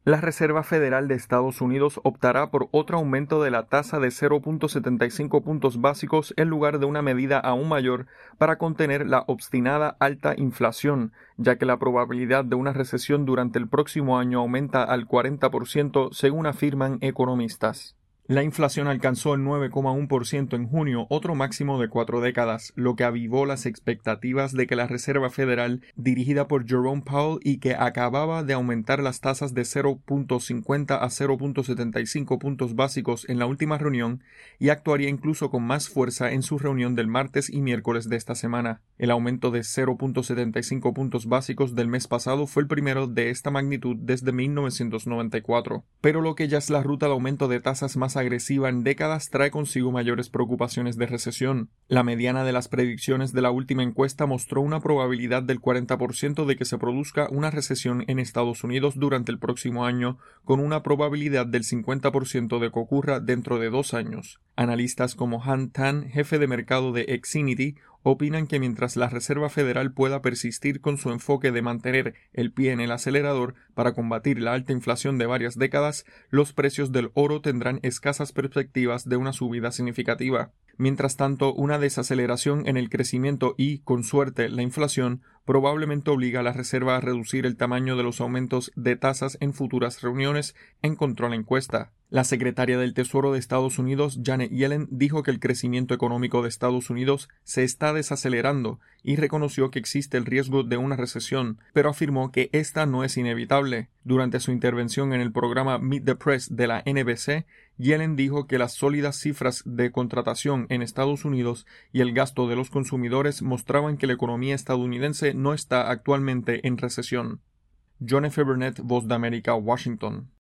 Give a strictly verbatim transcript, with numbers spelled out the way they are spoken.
La Reserva Federal de Estados Unidos optará por otro aumento de la tasa de cero punto setenta y cinco puntos básicos en lugar de una medida aún mayor para contener la obstinada alta inflación, ya que la probabilidad de una recesión durante el próximo año aumenta al cuarenta por ciento según afirman economistas. La inflación alcanzó el nueve coma uno por ciento en junio, otro máximo de cuatro décadas, lo que avivó las expectativas de que la Reserva Federal, dirigida por Jerome Powell y que acababa de aumentar las tasas de cero punto cincuenta a cero punto setenta y cinco puntos básicos en la última reunión, y actuaría incluso con más fuerza en su reunión del martes y miércoles de esta semana. El aumento de cero punto setenta y cinco puntos básicos del mes pasado fue el primero de esta magnitud desde mil novecientos noventa y cuatro. Pero lo que ya es la ruta de aumento de tasas más agresiva en décadas trae consigo mayores preocupaciones de recesión. La mediana de las predicciones de la última encuesta mostró una probabilidad del cuarenta por ciento de que se produzca una recesión en Estados Unidos durante el próximo año, con una probabilidad del cincuenta por ciento de que ocurra dentro de dos años. Analistas como Han Tan, jefe de mercado de Exinity, opinan que mientras la Reserva Federal pueda persistir con su enfoque de mantener el pie en el acelerador para combatir la alta inflación de varias décadas, los precios del oro tendrán escasas perspectivas de una subida significativa. Mientras tanto, una desaceleración en el crecimiento y, con suerte, la inflación probablemente obliga a la Reserva a reducir el tamaño de los aumentos de tasas en futuras reuniones, encontró la encuesta. La secretaria del Tesoro de Estados Unidos, Janet Yellen, dijo que el crecimiento económico de Estados Unidos se está desacelerando y reconoció que existe el riesgo de una recesión, pero afirmó que esta no es inevitable. Durante su intervención en el programa Meet the Press de la N B C, Yellen dijo que las sólidas cifras de contratación en Estados Unidos y el gasto de los consumidores mostraban que la economía estadounidense no está actualmente en recesión. John F. Burnett, Voz de América, Washington.